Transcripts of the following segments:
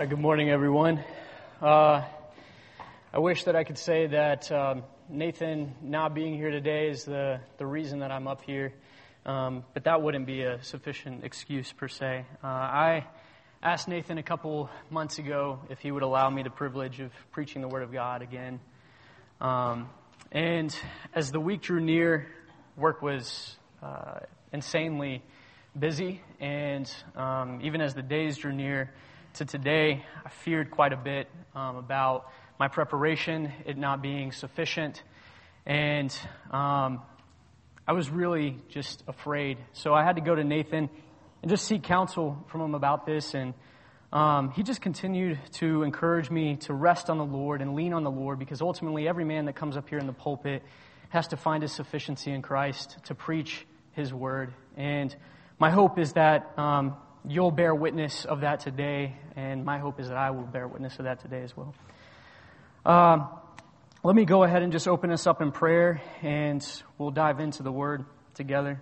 Good morning, everyone. I wish that I could say that Nathan not being here today is the reason that I'm up here, but that wouldn't be a sufficient excuse per se. I asked Nathan a couple months ago if he would allow me the privilege of preaching the Word of God again. And as the week drew near, work was insanely busy, and even as the days drew near to today, I feared quite a bit about my preparation, it not being sufficient, and I was really just afraid. So I had to go to Nathan and just seek counsel from him about this, and he just continued to encourage me to rest on the Lord and lean on the Lord, because ultimately every man that comes up here in the pulpit has to find his sufficiency in Christ to preach His Word. And my hope is that you'll bear witness of that today, and my hope is that I will bear witness of that today as well. Let me go ahead and just open us up in prayer, and we'll dive into the Word together.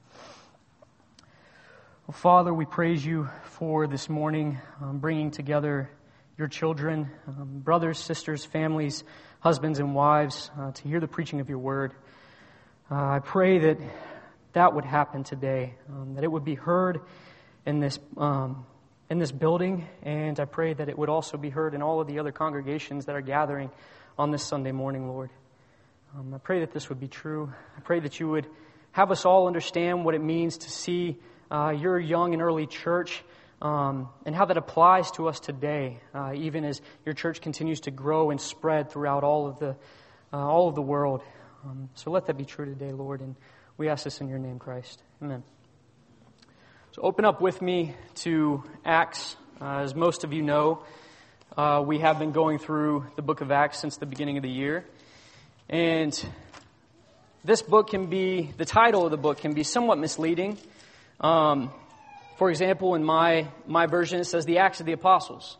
Well, Father, we praise You for this morning, bringing together Your children, brothers, sisters, families, husbands, and wives, to hear the preaching of Your Word. I pray that would happen today, that it would be heard in this building, and I pray that it would also be heard in all of the other congregations that are gathering on this Sunday morning, Lord. I pray that this would be true. I pray that You would have us all understand what it means to see Your young and early church, and how that applies to us today, even as Your church continues to grow and spread throughout all of the world. So let that be true today, Lord, and we ask this in Your name, Christ. Amen. So open up with me to Acts. As most of you know, we have been going through the book of Acts since the beginning of the year. And this book the title of the book can be somewhat misleading. For example, in my version, it says the Acts of the Apostles.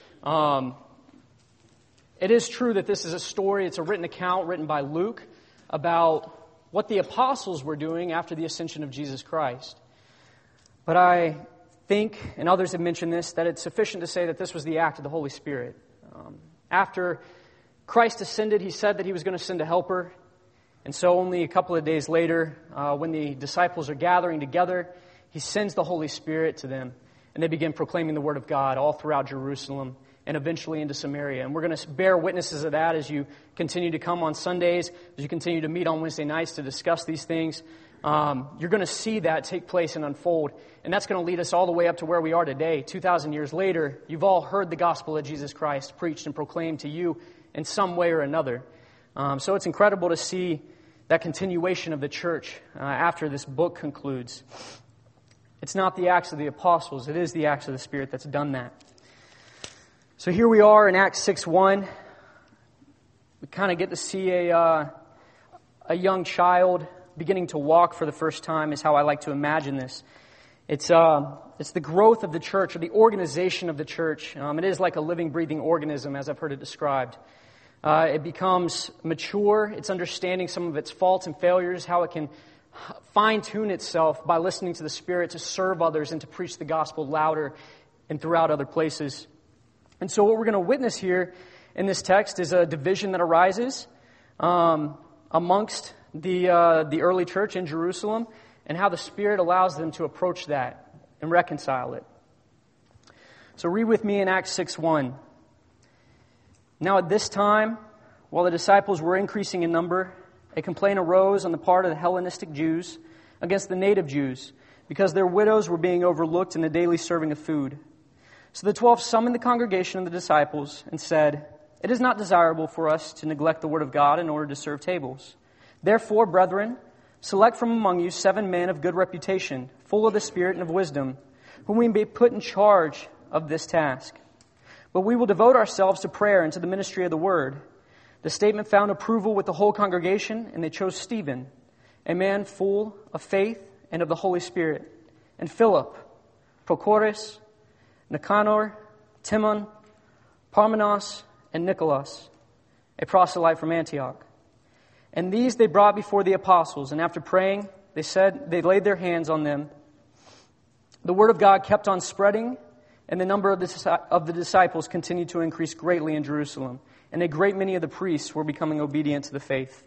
It is true that this is a story, it's a written account written by Luke about what the apostles were doing after the ascension of Jesus Christ. But I think, and others have mentioned this, that it's sufficient to say that this was the act of the Holy Spirit. After Christ ascended, He said that He was going to send a helper. And so only a couple of days later, when the disciples are gathering together, He sends the Holy Spirit to them. And they begin proclaiming the Word of God all throughout Jerusalem and eventually into Samaria. And we're going to bear witnesses of that as you continue to come on Sundays, as you continue to meet on Wednesday nights to discuss these things. You're going to see that take place and unfold. And that's going to lead us all the way up to where we are today. 2,000 years later, you've all heard the gospel of Jesus Christ preached and proclaimed to you in some way or another. So it's incredible to see that continuation of the church after this book concludes. It's not the Acts of the Apostles. It is the Acts of the Spirit that's done that. So here we are in Acts 6:1. We kind of get to see a young child beginning to walk for the first time, is how I like to imagine this. It's the growth of the church, or the organization of the church. It is like a living, breathing organism, as I've heard it described. It becomes mature. It's understanding some of its faults and failures, how it can fine-tune itself by listening to the Spirit to serve others and to preach the gospel louder and throughout other places. And so what we're going to witness here in this text is a division that arises amongst the early church in Jerusalem, and how the Spirit allows them to approach that and reconcile it. So read with me in Acts 6:1. Now at this time, while the disciples were increasing in number, a complaint arose on the part of the Hellenistic Jews against the native Jews, because their widows were being overlooked in the daily serving of food. So the 12 summoned the congregation of the disciples and said, "It is not desirable for us to neglect the word of God in order to serve tables. Therefore, brethren, select from among you 7 men of good reputation, full of the Spirit and of wisdom, whom we may put in charge of this task. But we will devote ourselves to prayer and to the ministry of the word." The statement found approval with the whole congregation, and they chose Stephen, a man full of faith and of the Holy Spirit, and Philip, Prochorus, Nicanor, Timon, Parmenas, and Nicholas, a proselyte from Antioch. And these they brought before the apostles, and after praying, they laid their hands on them. The word of God kept on spreading, And the number of the disciples continued to increase greatly in Jerusalem, and a great many of the priests were becoming obedient to the faith.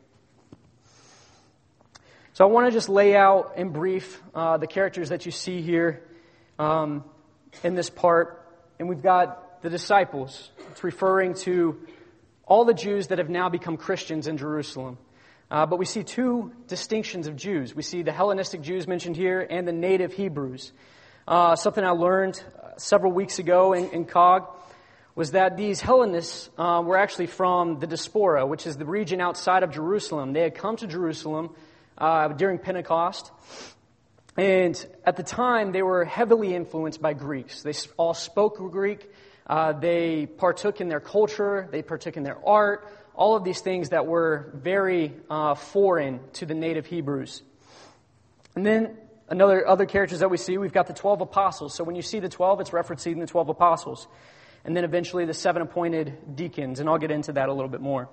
So I want to just lay out in brief the characters that you see here in this part. And we've got the disciples. It's referring to all the Jews that have now become Christians in Jerusalem. But we see two distinctions of Jews. We see the Hellenistic Jews mentioned here and the native Hebrews. Something I learned several weeks ago in COG was that these Hellenists were actually from the Diaspora, which is the region outside of Jerusalem. They had come to Jerusalem during Pentecost, and at the time they were heavily influenced by Greeks. They all spoke Greek. They partook in their culture. They partook in their art. All of these things that were very foreign to the native Hebrews. And then other characters that we see, we've got the 12 apostles. So when you see the 12, it's referencing the 12 apostles. And then eventually the 7 appointed deacons. And I'll get into that a little bit more.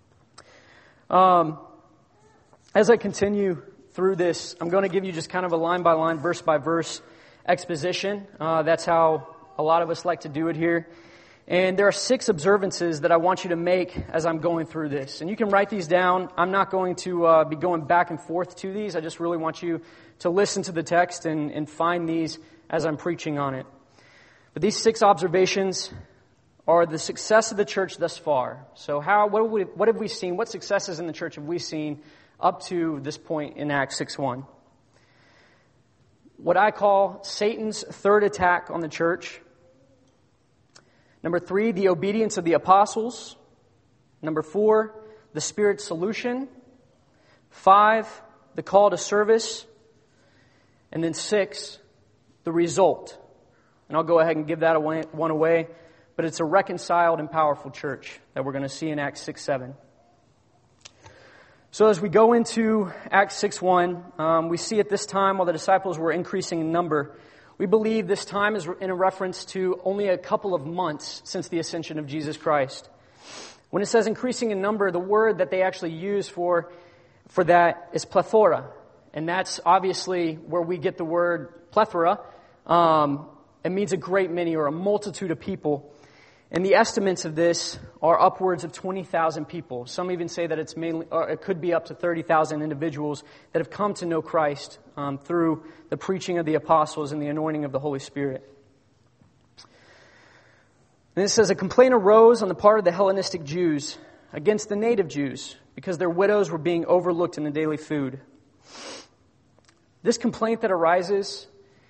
As I continue through this, I'm going to give you just kind of a line-by-line, verse-by-verse exposition. That's how a lot of us like to do it here. And there are 6 observances that I want you to make as I'm going through this. And you can write these down. I'm not going to be going back and forth to these. I just really want you to listen to the text and find these as I'm preaching on it. But these 6 observations are the success of the church thus far. So what have we seen? What successes in the church have we seen up to this point in Acts 6:1? What I call Satan's third attack on the church. Number 3, the obedience of the apostles. Number 4, the Spirit's solution. 5, the call to service. And then 6, the result. And I'll go ahead and give that one away. But it's a reconciled and powerful church that we're going to see in Acts 6:7. So as we go into Acts 6:1, we see at this time, while the disciples were increasing in number, we believe this time is in a reference to only a couple of months since the ascension of Jesus Christ. When it says increasing in number, the word that they actually use for that is plethora. And that's obviously where we get the word plethora. It means a great many or a multitude of people. And the estimates of this are upwards of 20,000 people. Some even say that it could be up to 30,000 individuals that have come to know Christ through the preaching of the apostles and the anointing of the Holy Spirit. And it says, a complaint arose on the part of the Hellenistic Jews against the native Jews because their widows were being overlooked in the daily food. This complaint that arises,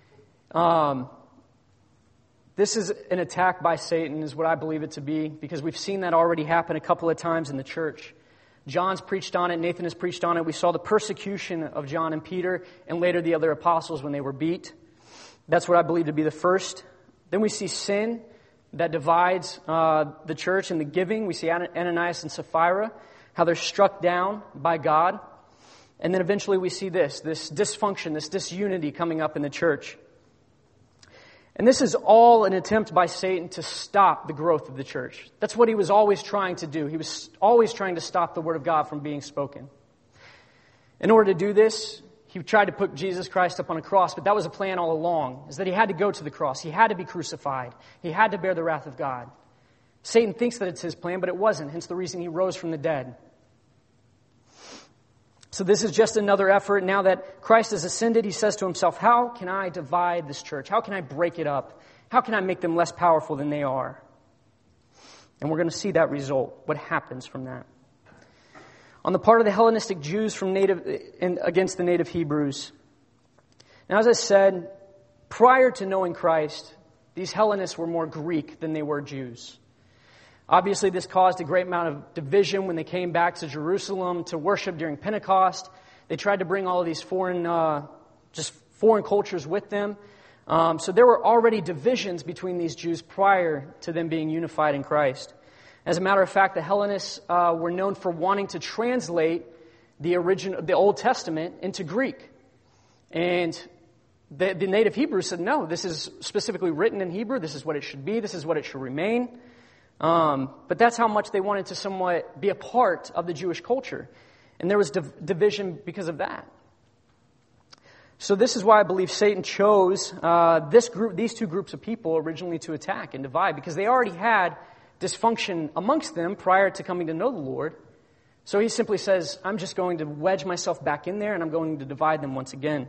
this is an attack by Satan, is what I believe it to be, because we've seen that already happen a couple of times in the church. John's preached on it, Nathan has preached on it. We saw the persecution of John and Peter, and later the other apostles when they were beat. That's what I believe to be the first. Then we see sin that divides the church and the giving. We see Ananias and Sapphira, how they're struck down by God. And then eventually we see this dysfunction, this disunity coming up in the church. And this is all an attempt by Satan to stop the growth of the church. That's what he was always trying to do. He was always trying to stop the Word of God from being spoken. In order to do this, he tried to put Jesus Christ up on a cross, but that was a plan all along, is that he had to go to the cross. He had to be crucified. He had to bear the wrath of God. Satan thinks that it's his plan, but it wasn't, hence the reason he rose from the dead. So this is just another effort. Now that Christ has ascended, he says to himself, how can I divide this church? How can I break it up? How can I make them less powerful than they are? And we're going to see that result, what happens from that. On the part of the Hellenistic Jews against the native Hebrews. Now, as I said, prior to knowing Christ, these Hellenists were more Greek than they were Jews. Obviously, this caused a great amount of division when they came back to Jerusalem to worship during Pentecost. They tried to bring all of these foreign cultures with them. So there were already divisions between these Jews prior to them being unified in Christ. As a matter of fact, the Hellenists were known for wanting to translate the Old Testament into Greek. And the native Hebrews said, no, this is specifically written in Hebrew. This is what it should be. This is what it should remain. But that's how much they wanted to somewhat be a part of the Jewish culture. And there was division because of that. So this is why I believe Satan chose these two groups of people originally to attack and divide, because they already had dysfunction amongst them prior to coming to know the Lord. So he simply says, I'm just going to wedge myself back in there and I'm going to divide them once again.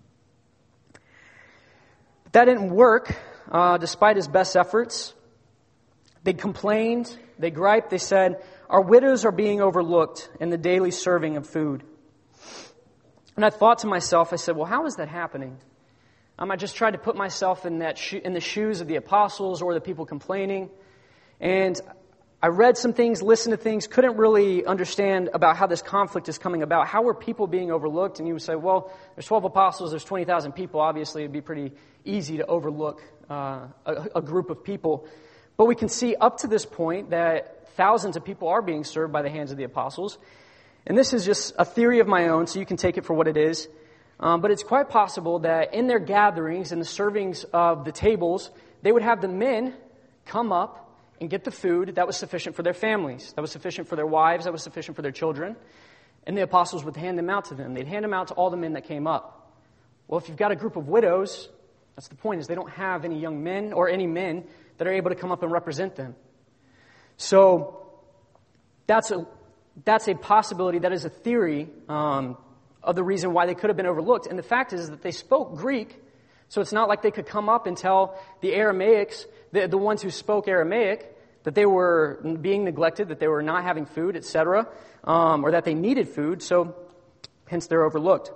But that didn't work, despite his best efforts. They complained, they griped, they said, our widows are being overlooked in the daily serving of food. And I thought to myself, I said, well, how is that happening? I just tried to put myself in the shoes of the apostles or the people complaining. And I read some things, listened to things, couldn't really understand about how this conflict is coming about. How were people being overlooked? And you would say, well, there's 12 apostles, there's 20,000 people. Obviously, it'd be pretty easy to overlook a group of people. But we can see up to this point that thousands of people are being served by the hands of the apostles. And this is just a theory of my own, so you can take it for what it is. But it's quite possible that in their gatherings and the servings of the tables, they would have the men come up and get the food that was sufficient for their families, that was sufficient for their wives, that was sufficient for their children. And the apostles would hand them out to them. They'd hand them out to all the men that came up. Well, if you've got a group of widows, that's the point, is they don't have any young men or any men that are able to come up and represent them. So that's a possibility, that is a theory of the reason why they could have been overlooked. And the fact is that they spoke Greek, so it's not like they could come up and tell the Aramaics, the ones who spoke Aramaic, that they were being neglected, that they were not having food, etc., or that they needed food, so hence they're overlooked.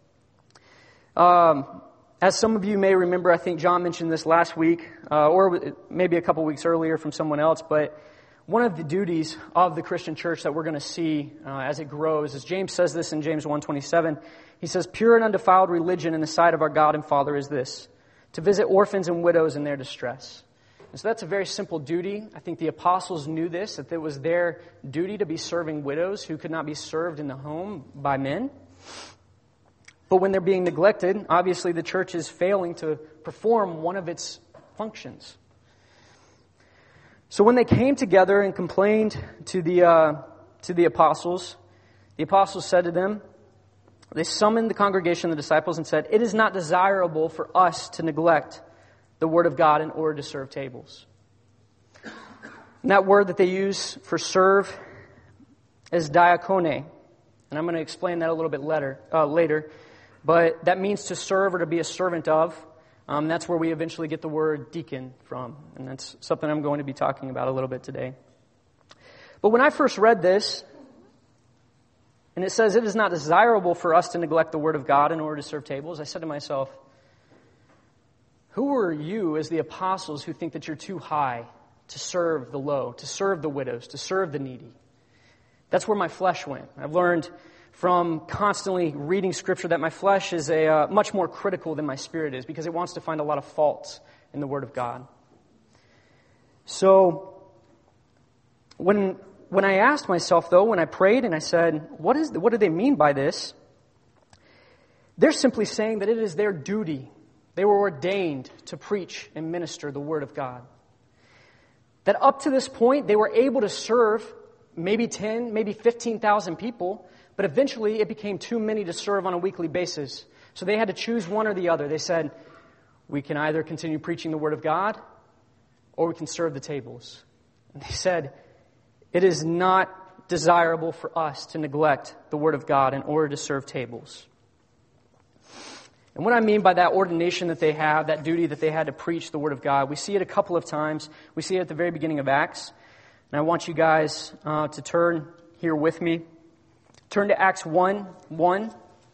As some of you may remember, I think John mentioned this last week, or maybe a couple weeks earlier from someone else, but one of the duties of the Christian church that we're going to see as it grows, as James says this in James 1:27, he says, pure and undefiled religion in the sight of our God and Father is this, to visit orphans and widows in their distress. And so that's a very simple duty. I think the apostles knew this, that it was their duty to be serving widows who could not be served in the home by men. But when they're being neglected, obviously the church is failing to perform one of its functions. So when they came together and complained to the apostles said to them, they summoned the congregation, the disciples, and said, it is not desirable for us to neglect the word of God in order to serve tables. And that word that they use for serve is diakone. And I'm going to explain that a little bit later. But that means to serve or to be a servant of. That's where we eventually get the word deacon from. And that's something I'm going to be talking about a little bit today. But when I first read this, and it says it is not desirable for us to neglect the word of God in order to serve tables, I said to myself, who are you as the apostles who think that you're too high to serve the low, to serve the widows, to serve the needy? That's where my flesh went. I've learned from constantly reading Scripture that my flesh is much more critical than my spirit is, because it wants to find a lot of faults in the Word of God. So when I asked myself, though, when I prayed and I said, what do they mean by this? They're simply saying that it is their duty. They were ordained to preach and minister the Word of God. That up to this point, they were able to serve maybe 10, maybe 15,000 people, but eventually it became too many to serve on a weekly basis. So they had to choose one or the other. They said, we can either continue preaching the Word of God, or we can serve the tables. And they said, it is not desirable for us to neglect the Word of God in order to serve tables. And what I mean by that ordination that they have, that duty that they had to preach the Word of God, we see it a couple of times. We see it at the very beginning of Acts. And I want you guys to turn here with me. Turn to Acts 1:1.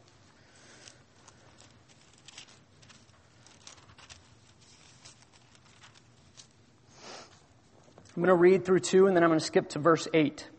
I'm going to read through 2, and then I'm going to skip to verse 8. It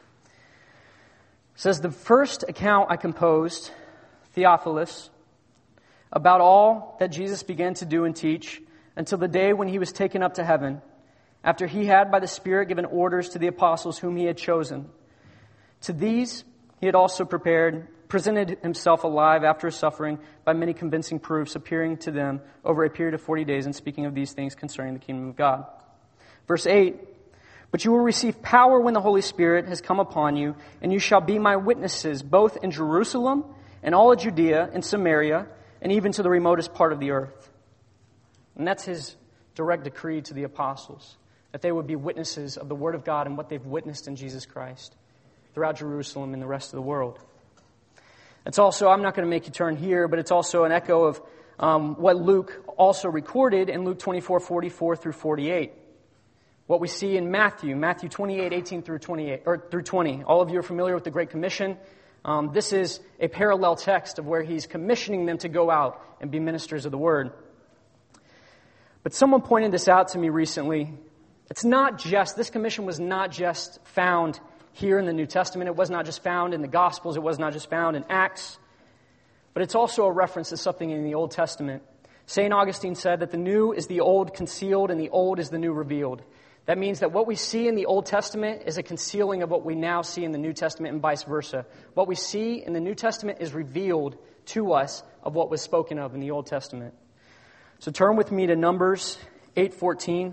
says, the first account I composed, Theophilus, about all that Jesus began to do and teach until the day when he was taken up to heaven, after he had by the Spirit given orders to the apostles whom he had chosen. To these he had also presented himself alive after his suffering by many convincing proofs, appearing to them over a period of 40 days and speaking of these things concerning the kingdom of God. Verse 8, but you will receive power when the Holy Spirit has come upon you, and you shall be my witnesses both in Jerusalem and all of Judea and Samaria and even to the remotest part of the earth. And that's his direct decree to the apostles, that they would be witnesses of the Word of God and what they've witnessed in Jesus Christ throughout Jerusalem and the rest of the world. It's also, I'm not going to make you turn here, but it's also an echo of what Luke also recorded in Luke 24:44 through 48. What we see in Matthew 28:18 through 20. All of you are familiar with the Great Commission. This is a parallel text of where he's commissioning them to go out and be ministers of the Word. But someone pointed this out to me recently. This commission was not just found here in the New Testament. It was not just found in the Gospels. It was not just found in Acts. But it's also a reference to something in the Old Testament. St. Augustine said that the new is the old concealed and the old is the new revealed. That means that what we see in the Old Testament is a concealing of what we now see in the New Testament and vice versa. What we see in the New Testament is revealed to us of what was spoken of in the Old Testament. So turn with me to Numbers 8:14.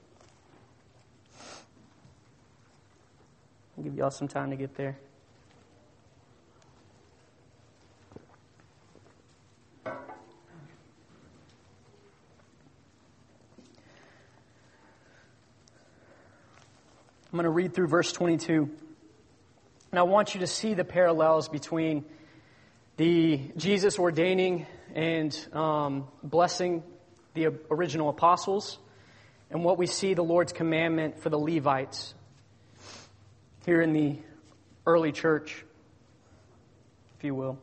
I'll give y'all some time to get there. I'm going to read through verse 22. And I want you to see the parallels between the Jesus ordaining and blessing the original apostles and what we see the Lord's commandment for the Levites here in the early church, if you will.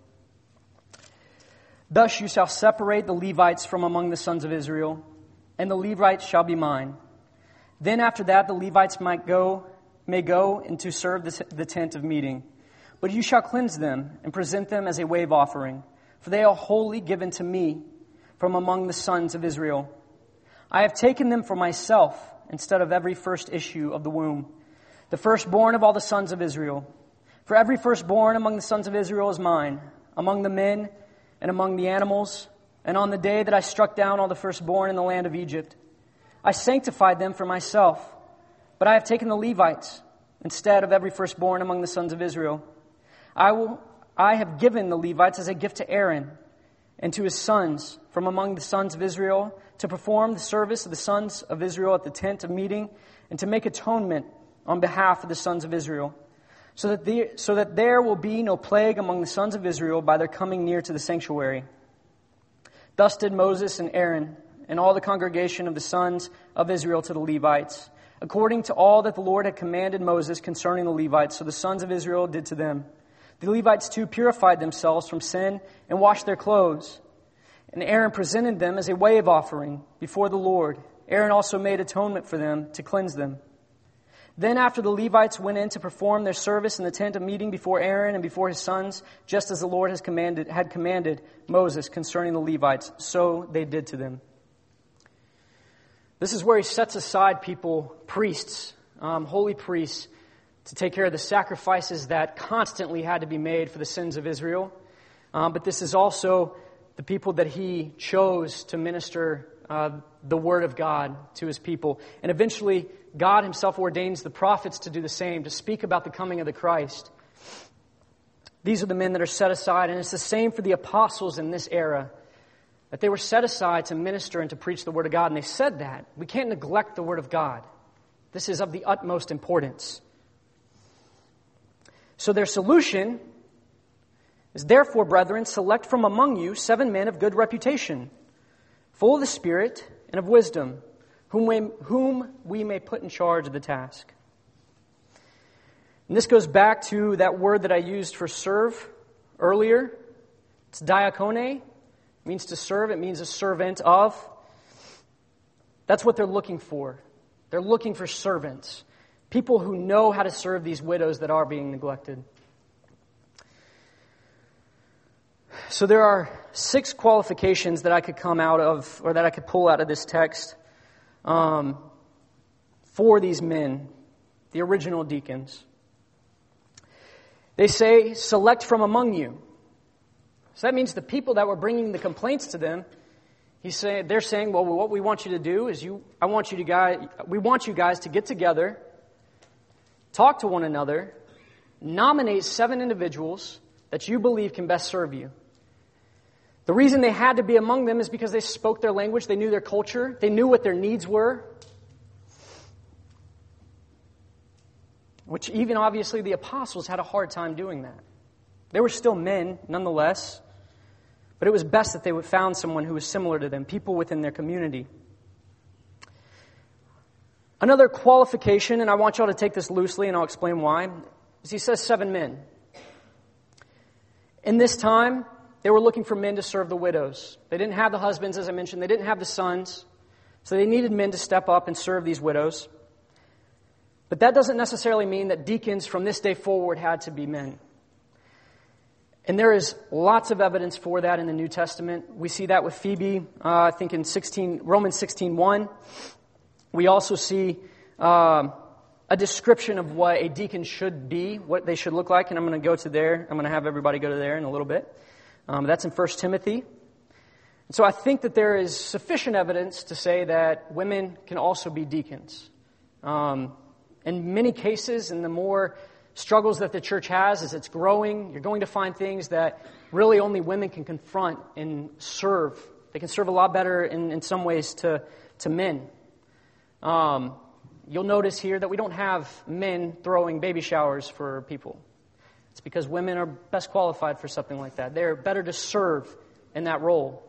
Thus you shall separate the Levites from among the sons of Israel, and the Levites shall be mine. Then after that the Levites may go and to serve the tent of meeting. But you shall cleanse them and present them as a wave offering, for they are wholly given to me from among the sons of Israel. I have taken them for myself instead of every first issue of the womb, the firstborn of all the sons of Israel. For every firstborn among the sons of Israel is mine, among the men and among the animals. And on the day that I struck down all the firstborn in the land of Egypt, I sanctified them for myself, but I have taken the Levites instead of every firstborn among the sons of Israel. I have given the Levites as a gift to Aaron and to his sons from among the sons of Israel to perform the service of the sons of Israel at the tent of meeting and to make atonement on behalf of the sons of Israel, so that there will be no plague among the sons of Israel by their coming near to the sanctuary. Thus did Moses and Aaron and all the congregation of the sons of Israel to the Levites, according to all that the Lord had commanded Moses concerning the Levites, so the sons of Israel did to them. The Levites too purified themselves from sin and washed their clothes. And Aaron presented them as a wave offering before the Lord. Aaron also made atonement for them to cleanse them. Then after the Levites went in to perform their service in the tent of meeting before Aaron and before his sons, just as the Lord had commanded Moses concerning the Levites, so they did to them. This is where he sets aside people, priests, holy priests, to take care of the sacrifices that constantly had to be made for the sins of Israel. But this is also the people that he chose to minister the word of God to his people. And eventually, God himself ordains the prophets to do the same, to speak about the coming of the Christ. These are the men that are set aside, and it's the same for the apostles in this era, that they were set aside to minister and to preach the word of God. And they said that we can't neglect the word of God. This is of the utmost importance. So their solution is, therefore, brethren, select from among you 7 men of good reputation, full of the Spirit and of wisdom, whom we may put in charge of the task. And this goes back to that word that I used for serve earlier. It's diakone. It means to serve. It means a servant of. That's what they're looking for. They're looking for servants. People who know how to serve these widows that are being neglected. So there are 6 qualifications that I could come out of, or that I could pull out of this text for these men, the original deacons. They say, select from among you. So that means the people that were bringing the complaints to them, they're saying, well, what we want you to do is we want you guys to get together, talk to one another, nominate 7 individuals that you believe can best serve you. The reason they had to be among them is because they spoke their language, they knew their culture, they knew what their needs were. Which even obviously the apostles had a hard time doing that. They were still men, nonetheless, but it was best that they would found someone who was similar to them, people within their community. Another qualification, and I want y'all to take this loosely, and I'll explain why, is he says 7 men. In this time, they were looking for men to serve the widows. They didn't have the husbands, as I mentioned. They didn't have the sons. So they needed men to step up and serve these widows. But that doesn't necessarily mean that deacons from this day forward had to be men. And there is lots of evidence for that in the New Testament. We see that with Phoebe, I think in Romans 16:1. We also see a description of what a deacon should be, what they should look like. And I'm going to go to there. I'm going to have everybody go to there in a little bit. That's in 1 Timothy. And so I think that there is sufficient evidence to say that women can also be deacons. In many cases, in the more struggles that the church has as it's growing, you're going to find things that really only women can confront and serve. They can serve a lot better in some ways to men. You'll notice here that we don't have men throwing baby showers for people. It's because women are best qualified for something like that. They're better to serve in that role.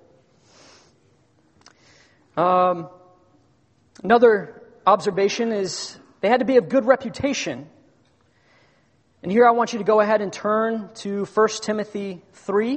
Another observation is they had to be of good reputation. And here I want you to go ahead and turn to 1 Timothy 3.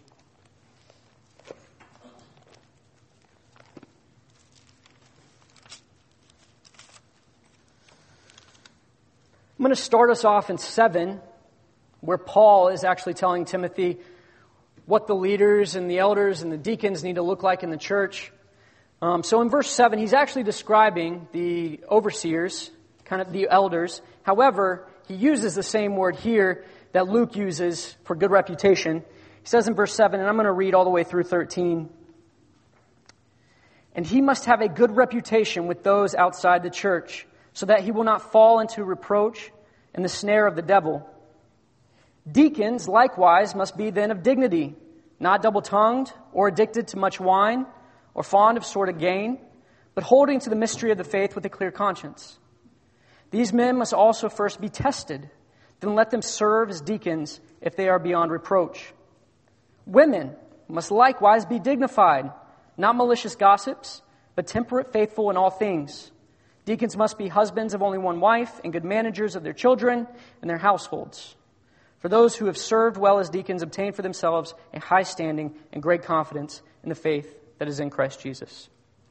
I'm going to start us off in 7, where Paul is actually telling Timothy what the leaders and the elders and the deacons need to look like in the church. So in verse 7, he's actually describing the overseers, kind of the elders. However, he uses the same word here that Luke uses for good reputation. He says in verse 7, and I'm going to read all the way through 13. And he must have a good reputation with those outside the church, so that he will not fall into reproach and the snare of the devil. Deacons, likewise, must be then of dignity, not double-tongued or addicted to much wine or fond of sordid gain, but holding to the mystery of the faith with a clear conscience. These men must also first be tested, then let them serve as deacons if they are beyond reproach. Women must likewise be dignified, not malicious gossips, but temperate, faithful in all things. Deacons must be husbands of only one wife and good managers of their children and their households. For those who have served well as deacons obtain for themselves a high standing and great confidence in the faith that is in Christ Jesus.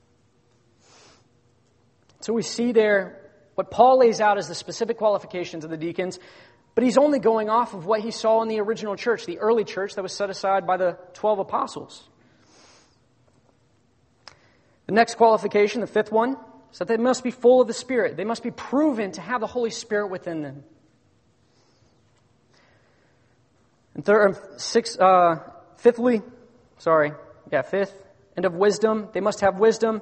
So we see there what Paul lays out as the specific qualifications of the deacons, but he's only going off of what he saw in the original church, the early church that was set aside by the 12 apostles. The next qualification, the 5th one, is that they must be full of the Spirit. They must be proven to have the Holy Spirit within them. And fifth, and of wisdom. They must have wisdom.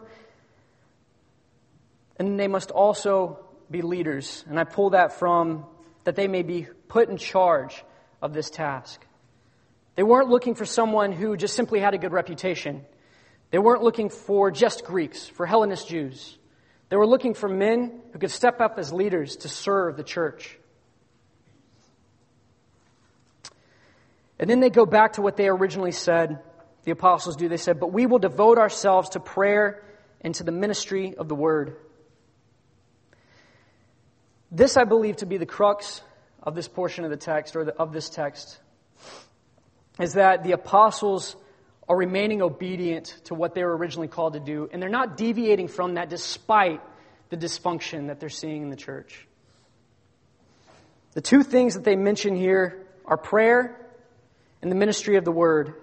And they must also be leaders. And I pull that from that they may be put in charge of this task. They weren't looking for someone who just simply had a good reputation. They weren't looking for just Greeks, for Hellenist Jews. They were looking for men who could step up as leaders to serve the church. And then they go back to what they originally said, the apostles do. They said, but we will devote ourselves to prayer and to the ministry of the word. This I believe to be the crux of this portion of the text, or of this text, is that the apostles are remaining obedient to what they were originally called to do, and they're not deviating from that despite the dysfunction that they're seeing in the church. The two things that they mention here are prayer and the ministry of the word.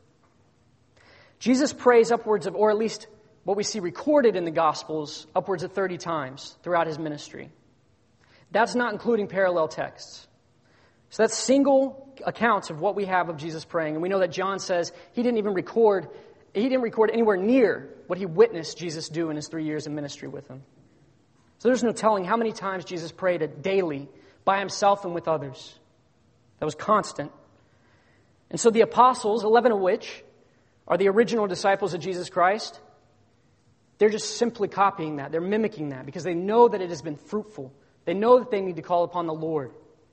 Jesus prays upwards of, or at least what we see recorded in the Gospels, upwards of 30 times throughout his ministry. That's not including parallel texts. So that's single accounts of what we have of Jesus praying. And we know that John says he didn't record anywhere near what he witnessed Jesus do in his 3 years of ministry with him. So there's no telling how many times Jesus prayed daily by himself and with others. That was constant. And so the apostles, 11 of which, are the original disciples of Jesus Christ. They're just simply copying that. They're mimicking that because they know that it has been fruitful. They know that they need to call upon the Lord.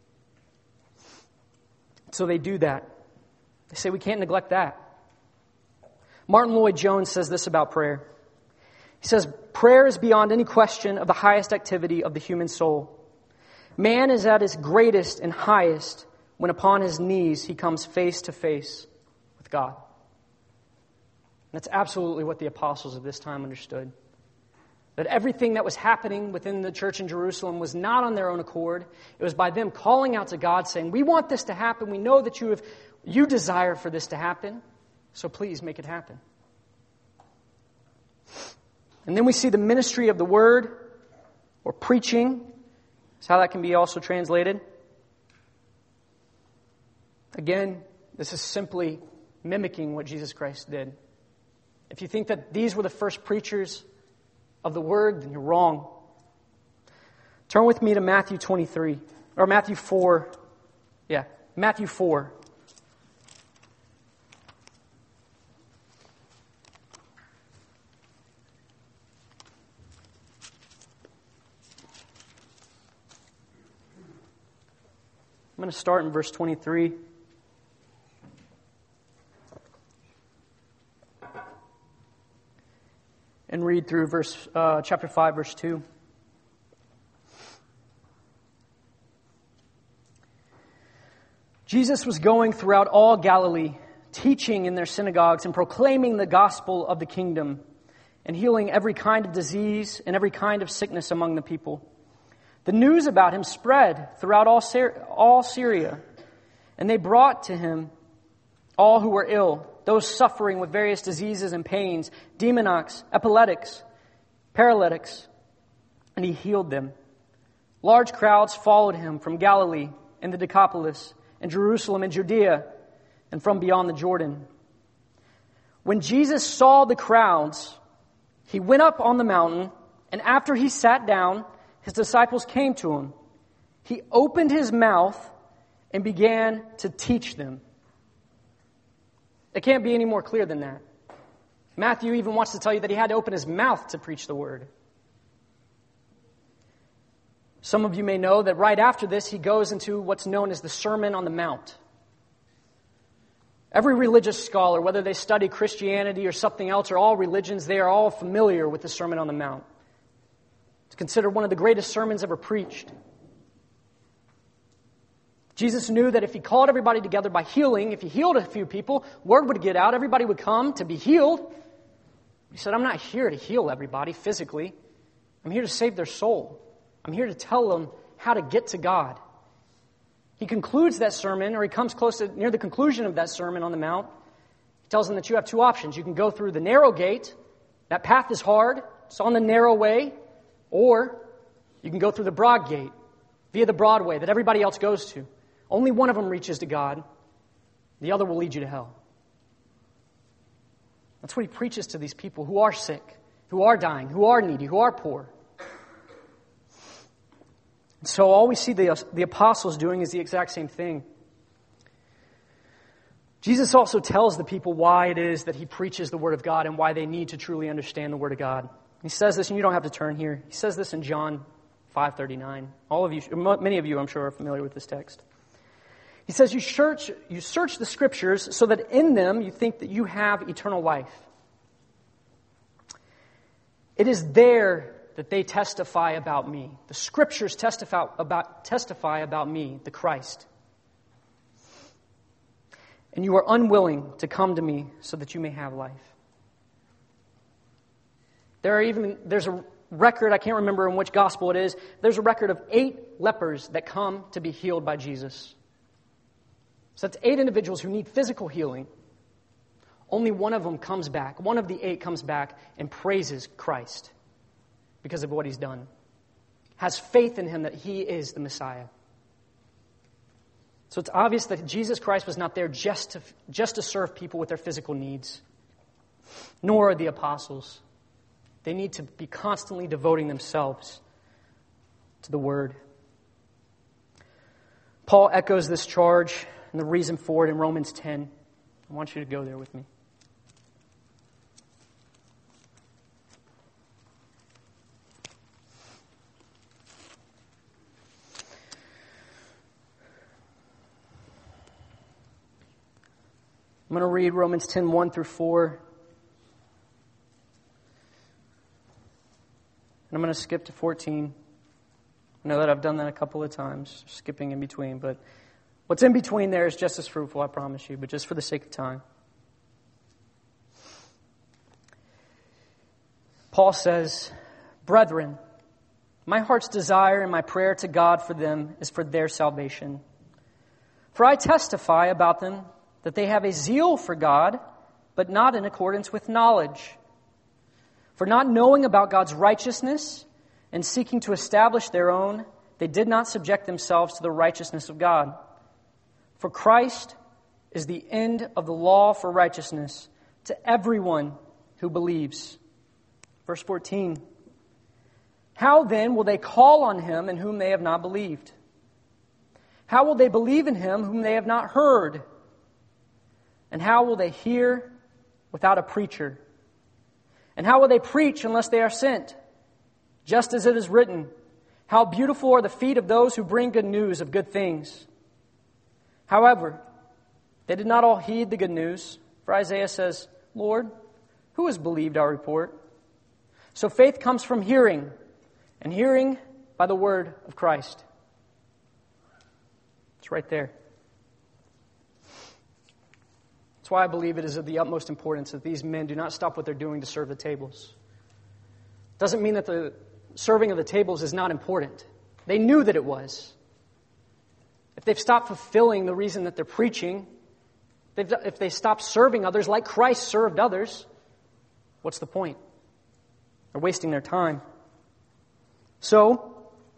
So they do that. They say we can't neglect that. Martin Lloyd-Jones says this about prayer. He says, prayer is beyond any question of the highest activity of the human soul. Man is at his greatest and highest when upon his knees he comes face to face with God. That's absolutely what the apostles of this time understood. That everything that was happening within the church in Jerusalem was not on their own accord. It was by them calling out to God saying, we want this to happen. We know that you desire for this to happen. So please make it happen. And then we see the ministry of the word, or preaching. That's how that can be also translated. Again, this is simply mimicking what Jesus Christ did. If you think that these were the first preachers of the word, then you're wrong. Turn with me to Matthew 23, or Matthew 4. Yeah, Matthew 4. I'm going to start in verse 23. And read through chapter 5, verse 2. Jesus was going throughout all Galilee, teaching in their synagogues and proclaiming the gospel of the kingdom, and healing every kind of disease and every kind of sickness among the people. The news about him spread throughout all Syria, and they brought to him all who were ill, those suffering with various diseases and pains, demoniacs, epileptics, paralytics, and he healed them. Large crowds followed him from Galilee and the Decapolis, and Jerusalem and Judea, and from beyond the Jordan. When Jesus saw the crowds, he went up on the mountain, and after he sat down, his disciples came to him. He opened his mouth and began to teach them. It can't be any more clear than that. Matthew even wants to tell you that he had to open his mouth to preach the word. Some of you may know that right after this, he goes into what's known as the Sermon on the Mount. Every religious scholar, whether they study Christianity or something else or all religions, they are all familiar with the Sermon on the Mount. It's considered one of the greatest sermons ever preached. Jesus knew that if he called everybody together by healing, if he healed a few people, word would get out, everybody would come to be healed. He said, I'm not here to heal everybody physically. I'm here to save their soul. I'm here to tell them how to get to God. He concludes that sermon, or he comes close to near the conclusion of that Sermon on the Mount. He tells them that you have two options. You can go through the narrow gate. That path is hard. It's on the narrow way. Or you can go through the broad gate, via the broad way that everybody else goes to. Only one of them reaches to God. The other will lead you to hell. That's what he preaches to these people who are sick, who are dying, who are needy, who are poor. So all we see the apostles doing is the exact same thing. Jesus also tells the people why it is that he preaches the Word of God and why they need to truly understand the Word of God. He says this, and you don't have to turn here. He says this in John 5:39. All of you, many of you, I'm sure, are familiar with this text. He says, you search the Scriptures so that in them you think that you have eternal life. It is there that they testify about me. The Scriptures testify about me, the Christ. And you are unwilling to come to me so that you may have life. There's a record, I can't remember in which gospel it is, there's a record of 8 lepers that come to be healed by Jesus. So that's 8 individuals who need physical healing. Only one of them comes back. One of the 8 comes back and praises Christ because of what he's done. Has faith in him that he is the Messiah. So it's obvious that Jesus Christ was not there just to serve people with their physical needs. Nor are the apostles. They need to be constantly devoting themselves to the Word. Paul echoes this charge and the reason for it in Romans 10. I want you to go there with me. I'm going to read Romans 10:1 through 4. And I'm going to skip to 14. I know that I've done that a couple of times, skipping in between, but what's in between there is just as fruitful, I promise you, but just for the sake of time. Paul says, "Brethren, my heart's desire and my prayer to God for them is for their salvation. For I testify about them that they have a zeal for God, but not in accordance with knowledge. For not knowing about God's righteousness and seeking to establish their own, they did not subject themselves to the righteousness of God. For Christ is the end of the law for righteousness to everyone who believes." Verse 14. "How then will they call on him in whom they have not believed? How will they believe in him whom they have not heard? And how will they hear without a preacher? And how will they preach unless they are sent? Just as it is written, how beautiful are the feet of those who bring good news of good things. However, they did not all heed the good news. For Isaiah says, Lord, who has believed our report? So faith comes from hearing, and hearing by the word of Christ." It's right there. That's why I believe it is of the utmost importance that these men do not stop what they're doing to serve the tables. Doesn't mean that the serving of the tables is not important. They knew that it was. If they've stopped fulfilling the reason that they're preaching, if they stopped serving others like Christ served others, what's the point? They're wasting their time. So,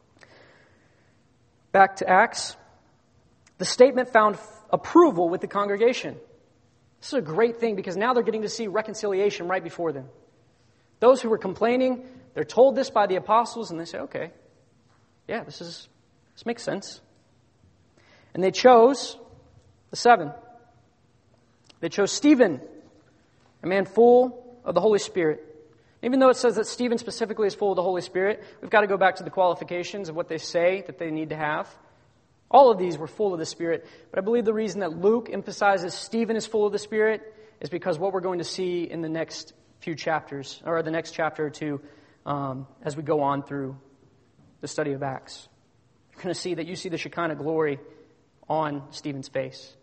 back to Acts. The statement found approval with the congregation. This is a great thing because now they're getting to see reconciliation right before them. Those who were complaining, they're told this by the apostles, and they say, okay, yeah, this makes sense. And they chose the 7. They chose Stephen, a man full of the Holy Spirit. Even though it says that Stephen specifically is full of the Holy Spirit, we've got to go back to the qualifications of what they say that they need to have. All of these were full of the Spirit, but I believe the reason that Luke emphasizes Stephen is full of the Spirit is because what we're going to see in the next few chapters, or the next chapter or two, as we go on through the study of Acts. You're going to see that you see the Shekinah glory on Stephen's face.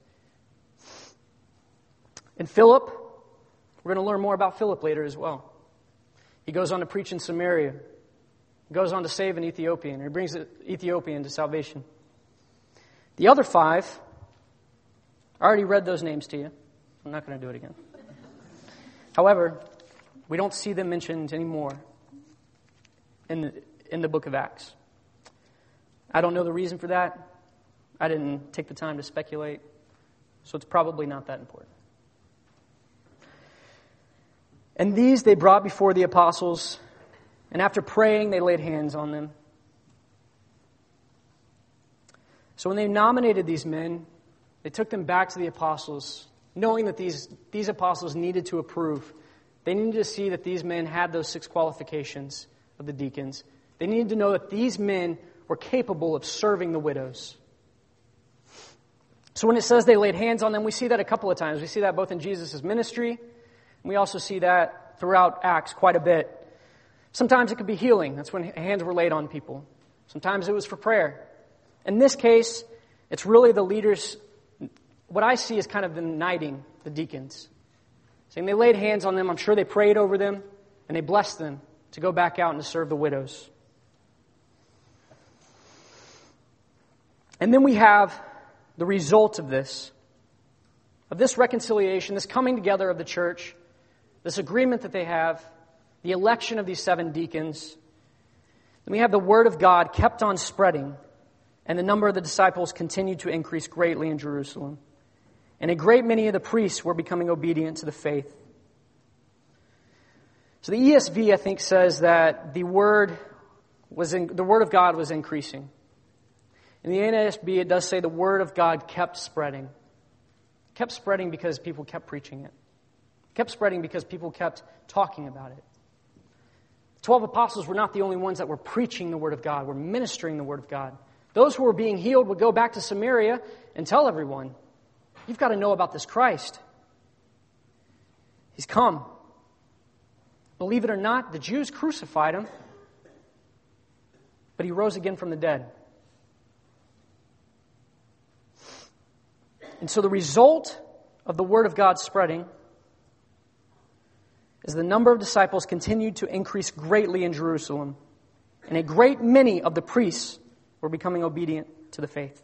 And Philip, we're going to learn more about Philip later as well. He goes on to preach in Samaria. He goes on to save an Ethiopian. He brings the Ethiopian to salvation. The other 5, I already read those names to you. I'm not going to do it again. However, we don't see them mentioned anymore in the book of Acts. I don't know the reason for that. I didn't take the time to speculate, so it's probably not that important. And these they brought before the apostles, and after praying, they laid hands on them. So when they nominated these men, they took them back to the apostles, knowing that these apostles needed to approve. They needed to see that these men had those 6 qualifications of the deacons. They needed to know that these men were capable of serving the widows. So when it says they laid hands on them, we see that a couple of times. We see that both in Jesus' ministry, and we also see that throughout Acts quite a bit. Sometimes it could be healing. That's when hands were laid on people. Sometimes it was for prayer. In this case, it's really the leaders. What I see is kind of them knighting the deacons. Saying they laid hands on them. I'm sure they prayed over them, and they blessed them to go back out and to serve the widows. And then we have the result of this reconciliation, this coming together of the church, this agreement that they have, the election of these 7 deacons. Then we have the word of God kept on spreading, and the number of the disciples continued to increase greatly in Jerusalem. And a great many of the priests were becoming obedient to the faith. So the ESV, I think, says that the word of God was increasing. In the NASB, it does say the word of God kept spreading. It kept spreading because people kept preaching it. It kept spreading because people kept talking about it. The 12 apostles were not the only ones that were preaching the word of God, were ministering the word of God. Those who were being healed would go back to Samaria and tell everyone, you've got to know about this Christ. He's come. Believe it or not, the Jews crucified him, but he rose again from the dead. And so the result of the Word of God spreading is the number of disciples continued to increase greatly in Jerusalem, and a great many of the priests were becoming obedient to the faith.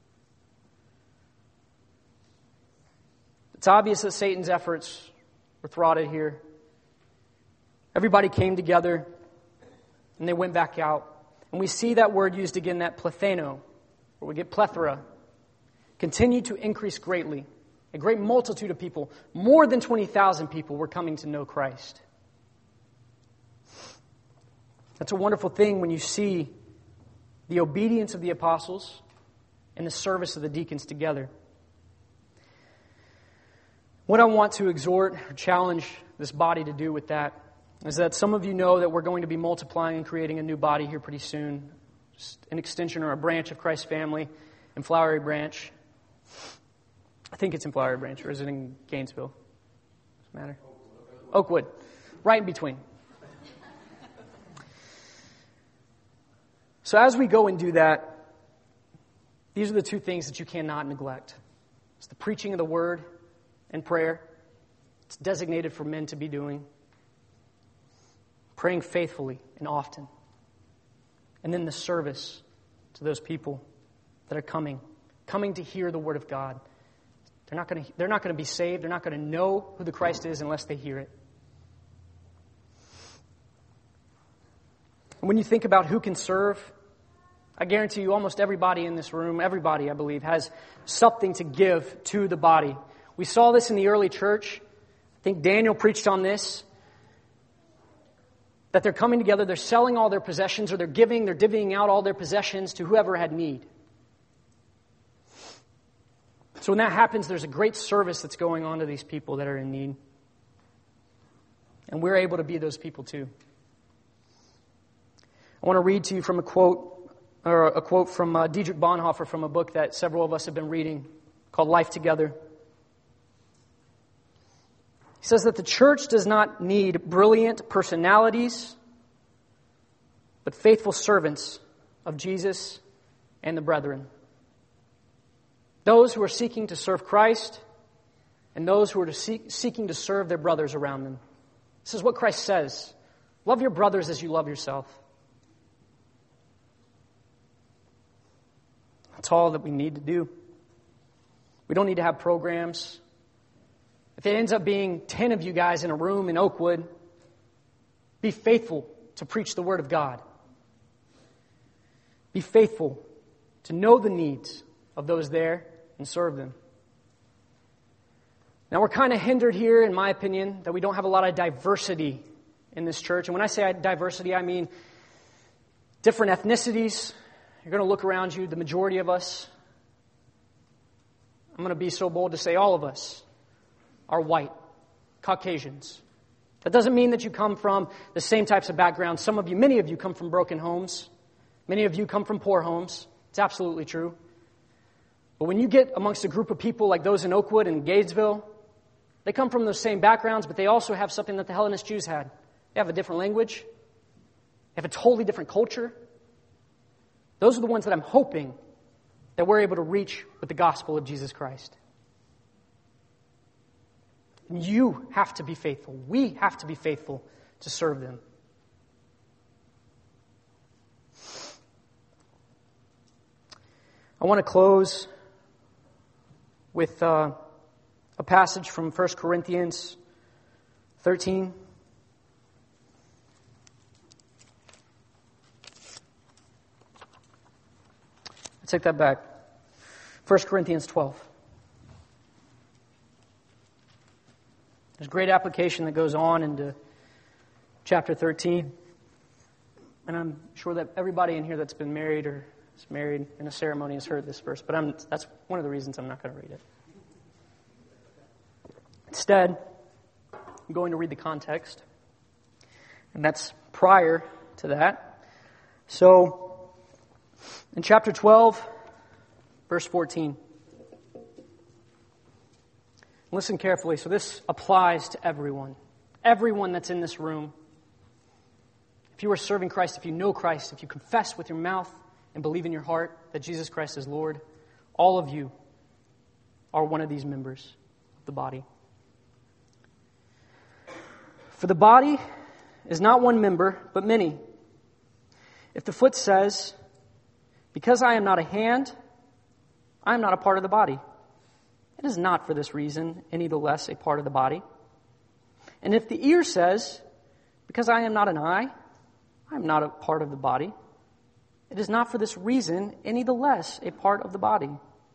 It's obvious that Satan's efforts were thwarted here. Everybody came together, and they went back out. And we see that word used again, that pletheno, where we get plethora, continued to increase greatly. A great multitude of people, more than 20,000 people, were coming to know Christ. That's a wonderful thing when you see the obedience of the apostles and the service of the deacons together. What I want to exhort or challenge this body to do with that is that some of you know that we're going to be multiplying and creating a new body here pretty soon. Just an extension or a branch of Christ's family in Flowery Branch. I think it's in Flowery Branch, or is it in Gainesville? Doesn't matter. Oakwood. Right in between. So as we go and do that, these are the two things that you cannot neglect. It's the preaching of the Word and prayer. It's designated for men to be doing. Praying faithfully and often. And then the service to those people that are coming to hear the Word of God. They're not going to be saved. They're not going to know who the Christ is unless they hear it. And when you think about who can serve, I guarantee you almost everybody in this room, everybody I believe, has something to give to the body. We saw this in the early church. I think Daniel preached on this. That they're coming together, they're selling all their possessions, or they're divvying out all their possessions to whoever had need. So when that happens, there's a great service that's going on to these people that are in need. And we're able to be those people too. I want to read to you from a quote from Dietrich Bonhoeffer from a book that several of us have been reading called Life Together. He says that the church does not need brilliant personalities, but faithful servants of Jesus and the brethren. Those who are seeking to serve Christ and those who are seeking to serve their brothers around them. This is what Christ says. Love your brothers as you love yourself. That's all that we need to do. We don't need to have programs. If it ends up being 10 of you guys in a room in Oakwood, be faithful to preach the Word of God. Be faithful to know the needs of those there and serve them. Now we're kind of hindered here, in my opinion, that we don't have a lot of diversity in this church. And when I say diversity, I mean different ethnicities. You're going to look around you, the majority of us, I'm going to be so bold to say all of us, are white, Caucasians. That doesn't mean that you come from the same types of backgrounds. Many of you come from broken homes. Many of you come from poor homes. It's absolutely true. But when you get amongst a group of people like those in Oakwood and Gainesville, they come from those same backgrounds, but they also have something that the Hellenist Jews had. They have a different language. They have a totally different culture. Those are the ones that I'm hoping that we're able to reach with the gospel of Jesus Christ. You have to be faithful. We have to be faithful to serve them. I want to close with a passage from 1 Corinthians 13. I take that back. 1 Corinthians 12. There's great application that goes on into chapter 13. And I'm sure that everybody in here that's been married or is married in a ceremony has heard this verse, but that's one of the reasons I'm not going to read it. Instead, I'm going to read the context. And that's prior to that. So, in chapter 12, verse 14. Listen carefully. So this applies to everyone. Everyone that's in this room. If you are serving Christ, if you know Christ, if you confess with your mouth and believe in your heart that Jesus Christ is Lord, all of you are one of these members of the body. For the body is not one member, but many. If the foot says, because I am not a hand, I am not a part of the body, it is not for this reason any the less a part of the body. And if the ear says, because I am not an eye, I am not a part of the body, it is not for this reason any the less a part of the body.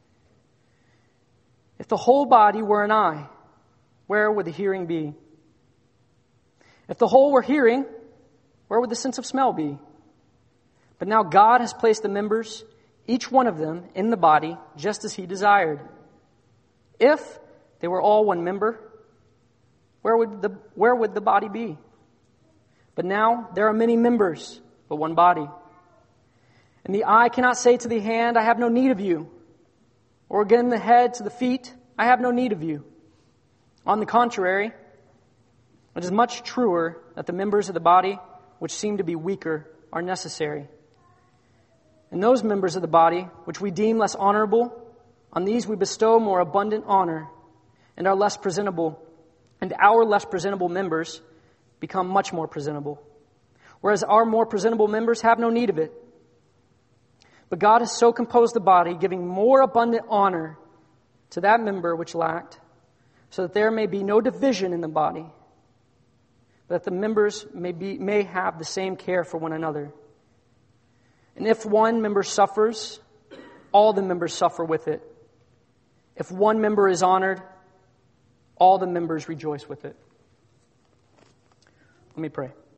If the whole body were an eye, where would the hearing be? If the whole were hearing, where would the sense of smell be? But now God has placed the members, each one of them, in the body, just as He desired. If they were all one member, where would the body be? But now there are many members, but one body. And the eye cannot say to the hand, I have no need of you. Or again the head to the feet, I have no need of you. On the contrary, it is much truer that the members of the body, which seem to be weaker, are necessary. And those members of the body, which we deem less honorable, on these we bestow more abundant honor, and our less presentable, and our less presentable members become much more presentable, whereas our more presentable members have no need of it. But God has so composed the body, giving more abundant honor to that member which lacked, so that there may be no division in the body, but that the members may have the same care for one another. And if one member suffers, all the members suffer with it. If one member is honored, all the members rejoice with it. Let me pray.